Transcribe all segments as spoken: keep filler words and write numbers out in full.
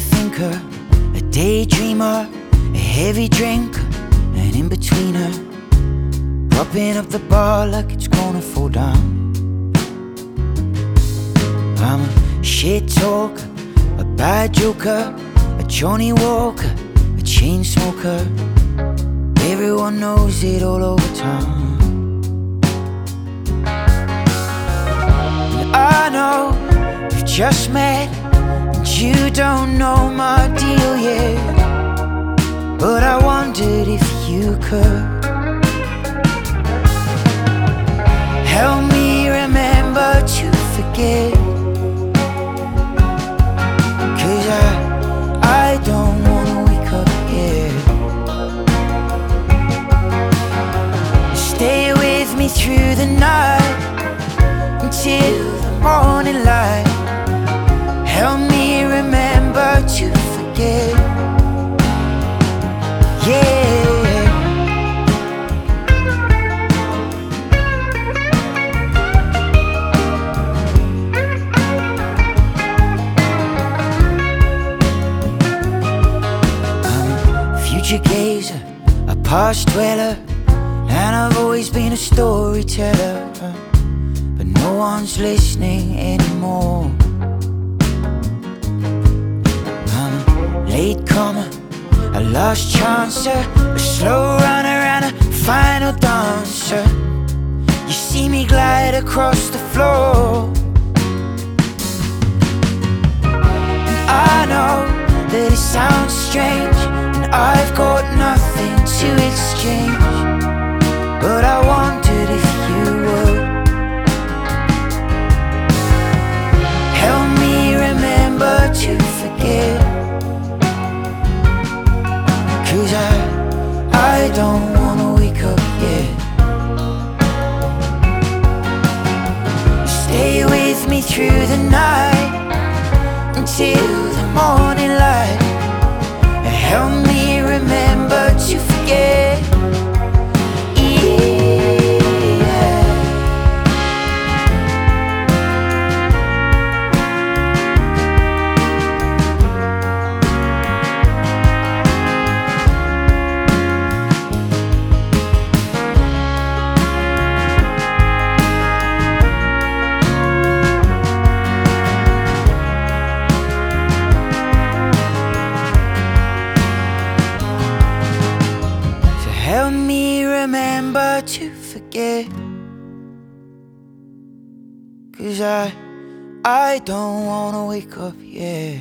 thinker, a daydreamer, a heavy drinker, an in-betweener, propping up the bar like it's gonna fall down. I'm a shit talker, a bad joker, a Johnny Walker, a chain smoker. Everyone knows it all over town. And I know we've just met, and you don't know my deal yet, but I wondered if you could help me remember to forget. Cause I, I don't wanna wake up yet. Stay with me through the night until the morning light. Help me remember to forget. Yeah. Future gazer, a past dweller, and I've always been a storyteller, but no one's listening anymore. I'm a latecomer, a last chancer, a slow runner and a final dancer. You see me glide across the floor, and I know that it sounds strange, I've got nothing to exchange, but I wondered if you would help me remember to forget. Cause I, I don't wanna wake up yet. Stay with me through the night until the morning light. Help me remember to forget. Help me remember to forget. Cause I, I don't wanna wake up yet.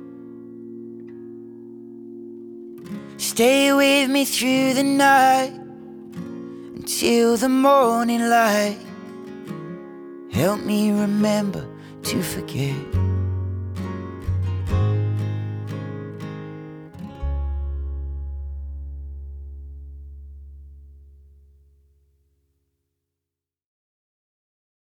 Stay with me through the night until the morning light. Help me remember to forget.